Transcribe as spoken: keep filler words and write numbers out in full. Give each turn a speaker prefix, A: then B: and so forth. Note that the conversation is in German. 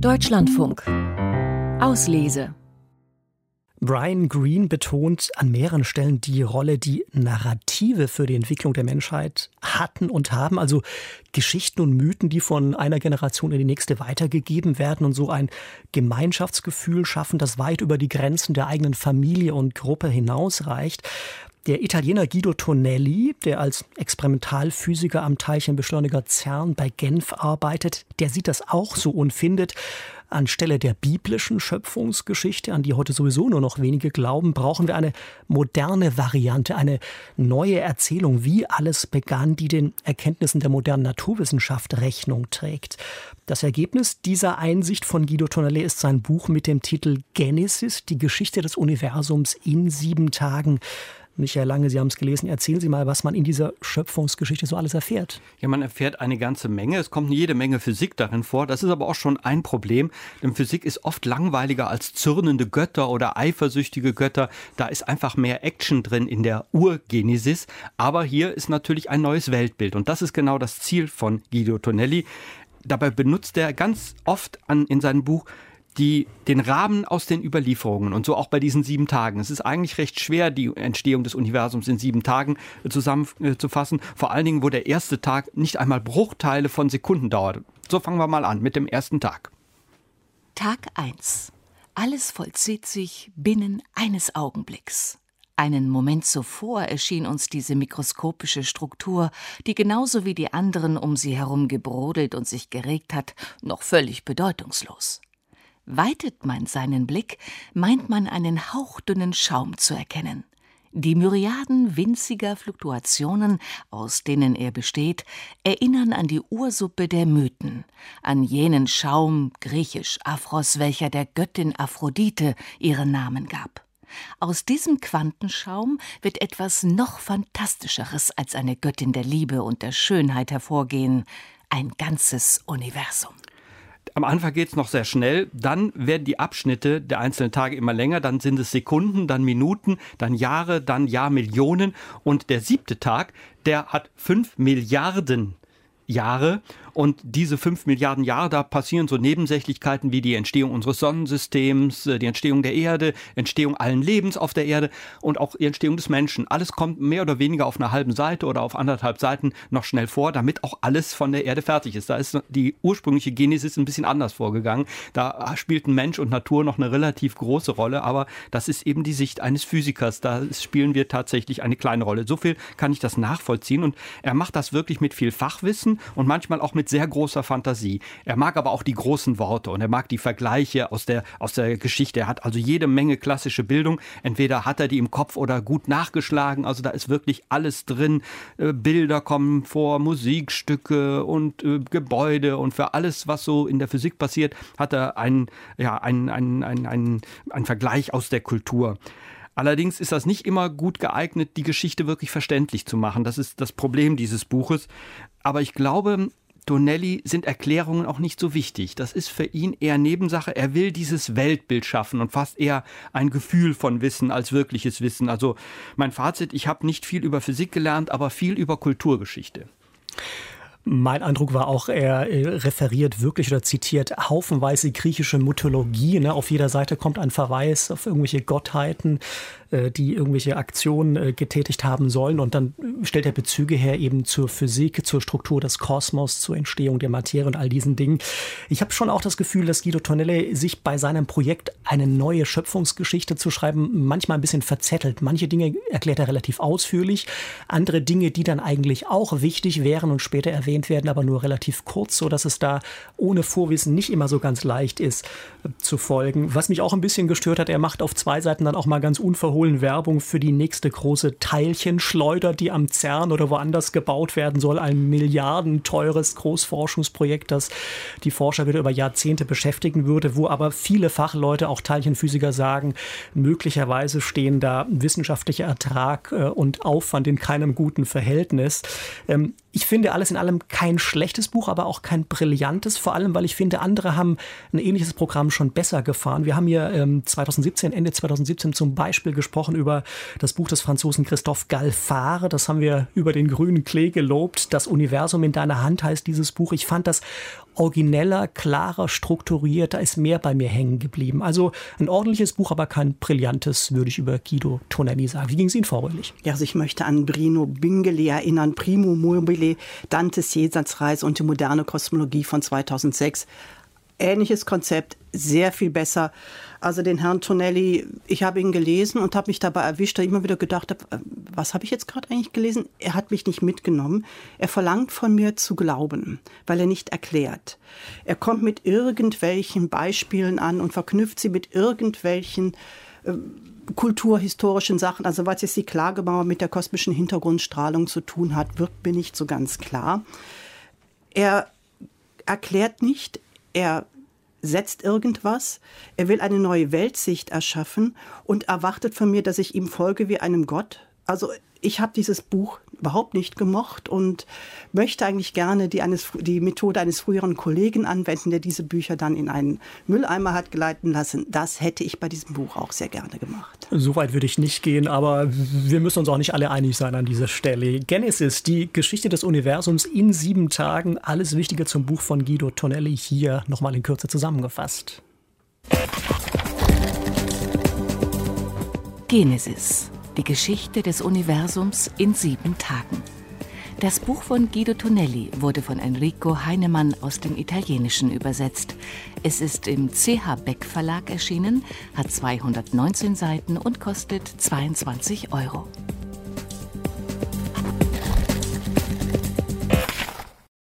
A: Deutschlandfunk. Auslese.
B: Brian Greene betont an mehreren Stellen die Rolle, die Narrative für die Entwicklung der Menschheit hatten und haben. Also Geschichten und Mythen, die von einer Generation in die nächste weitergegeben werden und so ein Gemeinschaftsgefühl schaffen, das weit über die Grenzen der eigenen Familie und Gruppe hinausreicht. Der Italiener Guido Tonelli, der als Experimentalphysiker am Teilchenbeschleuniger CERN bei Genf arbeitet, der sieht das auch so und findet, anstelle der biblischen Schöpfungsgeschichte, an die heute sowieso nur noch wenige glauben, brauchen wir eine moderne Variante, eine neue Erzählung, wie alles begann, die den Erkenntnissen der modernen Naturwissenschaft Rechnung trägt. Das Ergebnis dieser Einsicht von Guido Tonelli ist sein Buch mit dem Titel Genesis, die Geschichte des Universums in sieben Tagen. Michael Lange, Sie haben es gelesen. Erzählen Sie mal, was man in dieser Schöpfungsgeschichte so alles erfährt.
C: Ja, man erfährt eine ganze Menge. Es kommt jede Menge Physik darin vor. Das ist aber auch schon ein Problem, denn Physik ist oft langweiliger als zürnende Götter oder eifersüchtige Götter. Da ist einfach mehr Action drin in der Urgenesis. Aber hier ist natürlich ein neues Weltbild und das ist genau das Ziel von Guido Tonelli. Dabei benutzt er ganz oft an, in seinem Buch die, den Rahmen aus den Überlieferungen und so auch bei diesen sieben Tagen. Es ist eigentlich recht schwer, die Entstehung des Universums in sieben Tagen zusammenzufassen. Vor allen Dingen, wo der erste Tag nicht einmal Bruchteile von Sekunden dauert. So fangen wir mal an mit dem ersten Tag.
D: Tag eins. Alles vollzieht sich binnen eines Augenblicks. Einen Moment zuvor erschien uns diese mikroskopische Struktur, die genauso wie die anderen um sie herum gebrodelt und sich geregt hat, noch völlig bedeutungslos. Weitet man seinen Blick, meint man einen hauchdünnen Schaum zu erkennen. Die Myriaden winziger Fluktuationen, aus denen er besteht, erinnern an die Ursuppe der Mythen, an jenen Schaum, griechisch Aphros, welcher der Göttin Aphrodite ihren Namen gab. Aus diesem Quantenschaum wird etwas noch Fantastischeres als eine Göttin der Liebe und der Schönheit hervorgehen, ein ganzes Universum.
C: Am Anfang geht es noch sehr schnell, dann werden die Abschnitte der einzelnen Tage immer länger, dann sind es Sekunden, dann Minuten, dann Jahre, dann Jahrmillionen und der siebte Tag, der hat fünf Milliarden Jahre und diese fünf Milliarden Jahre, da passieren so Nebensächlichkeiten wie die Entstehung unseres Sonnensystems, die Entstehung der Erde, Entstehung allen Lebens auf der Erde und auch die Entstehung des Menschen. Alles kommt mehr oder weniger auf einer halben Seite oder auf anderthalb Seiten noch schnell vor, damit auch alles von der Erde fertig ist. Da ist die ursprüngliche Genesis ein bisschen anders vorgegangen. Da spielten Mensch und Natur noch eine relativ große Rolle, aber das ist eben die Sicht eines Physikers. Da spielen wir tatsächlich eine kleine Rolle. So viel kann ich das nachvollziehen und er macht das wirklich mit viel Fachwissen und manchmal auch mit sehr großer Fantasie. Er mag aber auch die großen Worte und er mag die Vergleiche aus der, aus der Geschichte. Er hat also jede Menge klassische Bildung. Entweder hat er die im Kopf oder gut nachgeschlagen. Also da ist wirklich alles drin. Äh, Bilder kommen vor, Musikstücke und äh, Gebäude und für alles, was so in der Physik passiert, hat er einen, ja, einen, einen, einen, einen, einen Vergleich aus der Kultur. Allerdings ist das nicht immer gut geeignet, die Geschichte wirklich verständlich zu machen. Das ist das Problem dieses Buches. Aber ich glaube, Tonelli sind Erklärungen auch nicht so wichtig. Das ist für ihn eher Nebensache. Er will dieses Weltbild schaffen und fast eher ein Gefühl von Wissen als wirkliches Wissen. Also mein Fazit, ich habe nicht viel über Physik gelernt, aber viel über Kulturgeschichte.
B: Mein Eindruck war auch, er referiert wirklich oder zitiert haufenweise griechische Mythologie. Ne? Auf jeder Seite kommt ein Verweis auf irgendwelche Gottheiten, die irgendwelche Aktionen getätigt haben sollen. Und dann stellt er Bezüge her eben zur Physik, zur Struktur des Kosmos, zur Entstehung der Materie und all diesen Dingen. Ich habe schon auch das Gefühl, dass Guido Tonelli sich bei seinem Projekt, eine neue Schöpfungsgeschichte zu schreiben, manchmal ein bisschen verzettelt. Manche Dinge erklärt er relativ ausführlich, andere Dinge, die dann eigentlich auch wichtig wären und später erwähnt werden, aber nur relativ kurz, so dass es da ohne Vorwissen nicht immer so ganz leicht ist äh, zu folgen. Was mich auch ein bisschen gestört hat, er macht auf zwei Seiten dann auch mal ganz unverhohlen Werbung für die nächste große Teilchenschleuder, die am CERN oder woanders gebaut werden soll. Ein milliardenteures Großforschungsprojekt, das die Forscher wieder über Jahrzehnte beschäftigen würde, wo aber viele Fachleute, auch Teilchenphysiker sagen, möglicherweise stehen da wissenschaftlicher Ertrag äh, und Aufwand in keinem guten Verhältnis. Ähm, Ich finde alles in allem kein schlechtes Buch, aber auch kein brillantes, vor allem, weil ich finde, andere haben ein ähnliches Programm schon besser gefahren. Wir haben hier ähm, zweitausendsiebzehn, Ende zweitausendsiebzehn zum Beispiel gesprochen über das Buch des Franzosen Christophe Galfard. Das haben wir über den grünen Klee gelobt. Das Universum in deiner Hand heißt dieses Buch. Ich fand das origineller, klarer, strukturierter, ist mehr bei mir hängen geblieben. Also ein ordentliches Buch, aber kein brillantes, würde ich über Guido Tonelli sagen. Wie ging es Ihnen, Frau Röhlich?
E: Ja, also ich möchte an Bruno Bingeli erinnern, Primo Mobile, Dantes Jenseitsreise und die moderne Kosmologie von zweitausendsechs. Ähnliches Konzept, sehr viel besser. Also den Herrn Tonelli, ich habe ihn gelesen und habe mich dabei erwischt, da ich immer wieder gedacht habe, was habe ich jetzt gerade eigentlich gelesen? Er hat mich nicht mitgenommen. Er verlangt von mir zu glauben, weil er nicht erklärt. Er kommt mit irgendwelchen Beispielen an und verknüpft sie mit irgendwelchen äh, kulturhistorischen Sachen. Also was jetzt die Klagemauer mit der kosmischen Hintergrundstrahlung zu tun hat, wird mir nicht so ganz klar. Er erklärt nicht, er setzt irgendwas, er will eine neue Weltsicht erschaffen und erwartet von mir, dass ich ihm folge wie einem Gott. Also ich habe dieses Buch überhaupt nicht gemocht und möchte eigentlich gerne die, eines, die Methode eines früheren Kollegen anwenden, der diese Bücher dann in einen Mülleimer hat gleiten lassen. Das hätte ich bei diesem Buch auch sehr gerne gemacht.
B: So weit würde ich nicht gehen, aber wir müssen uns auch nicht alle einig sein an dieser Stelle. Genesis, die Geschichte des Universums in sieben Tagen. Alles Wichtige zum Buch von Guido Tonelli hier nochmal in Kürze zusammengefasst.
D: Genesis. Die Geschichte des Universums in sieben Tagen. Das Buch von Guido Tonelli wurde von Enrico Heinemann aus dem Italienischen übersetzt. Es ist im C H Beck Verlag erschienen, hat zweihundertneunzehn Seiten und kostet zweiundzwanzig Euro.